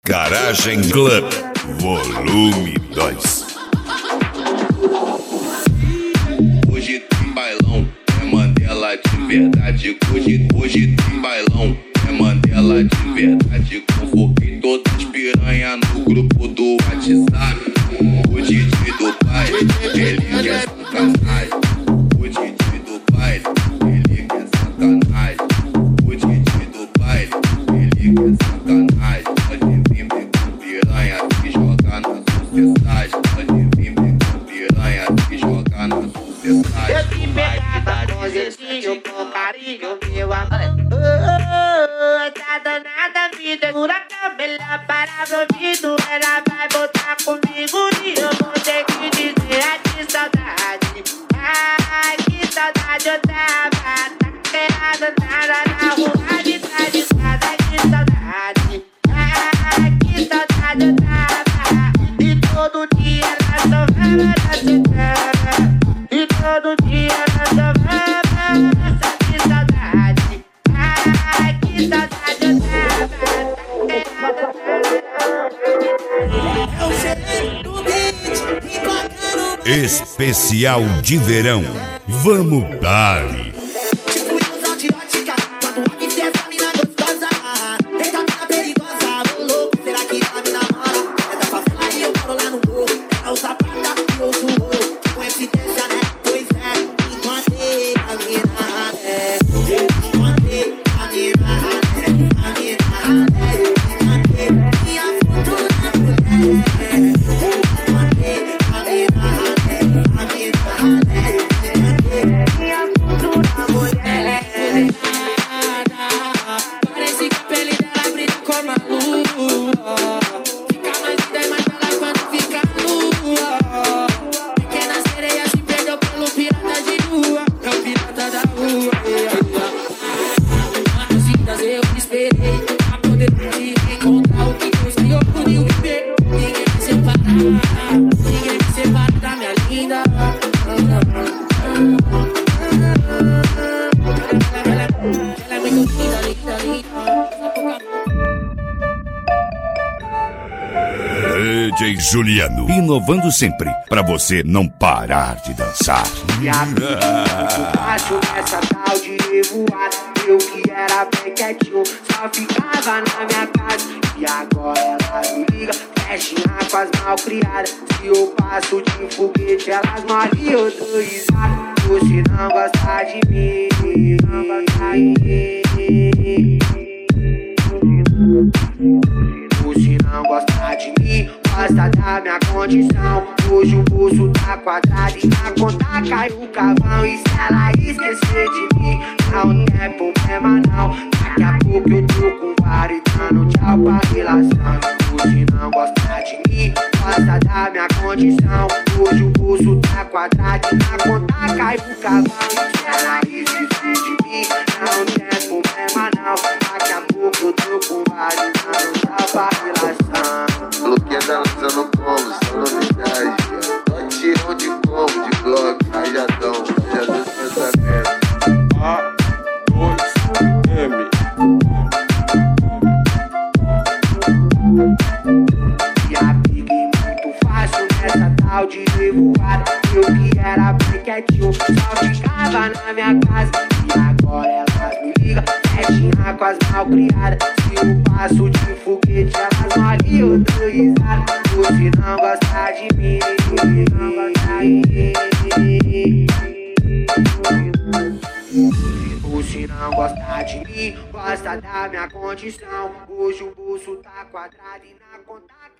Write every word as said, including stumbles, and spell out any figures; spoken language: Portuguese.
Garagem Club, volume dois. Hoje tem bailão, é Mandela de verdade. Hoje, hoje tem bailão, é Mandela de verdade. Convoquei todas as piranha no grupo do WhatsApp. O D J do baile, ele quer sacanagem. O D J do baile, ele quer sacanagem. O D J do baile, ele quer sacanagem. Pode vir com piranha se jogar na sociedade. Pode vir com piranha se jogar na sociedade. Eu te pegava com jeitinho, com carinho, meu amor. Oh, oh, oh, tá danada, me segura a cabela para meu ouvido. Ela vai botar comigo e eu vou ter que dizer ai que saudade. Ai que saudade eu tava. Tá querendo nada na rua de trás de casa. Ai que saudade. Ai que saudade eu tava. E todo dia ela só vai na cidade. E todo dia ela só vai na que saudade. Ai que saudade eu tava. Especial de verão. Vamos dar-lhe. D J Juliano, inovando sempre, pra você não parar de dançar. E a faço essa tal de revoada. Eu que era bem quietinho, só ficava na minha casa. E agora ela me liga, festinha com as malcriadas. Se eu passo de foguete, elas morrem, eu dou risada. Você não gosta de mim, não gosta de mim. Você não gosta de mim, gosta da minha condição. Hoje o bolso tá quadrado e na conta caiu o cavão. E se ela esquecer de mim, não tem problema não. Daqui a pouco eu tô com vários dando tchau pra relação. Você não gosta de mim, gosta da minha condição. Hoje o bolso tá quadrado e na conta caiu o cavão. E se ela esquecer de mim, não tem problema não. Daqui a pouco eu tô com vários dando tchau pra relação. Bloqueia da lançando como, só novidade. Só tiram de como, de bloco, rajadão, rajadão de pensamento. A dois M. E a peguei muito fácil nessa tal de revoada. Eu que era bem quietinho, só ficava na minha casa. E agora elas me ligam, festinha com as malcriadas. Se eu passo de foguete, elas morrem, eu dou risada. Você não gosta de mim, não gosta de mim. Você não gosta de mim, gosta da minha condição. Hoje o bolso tá quadrado e na conta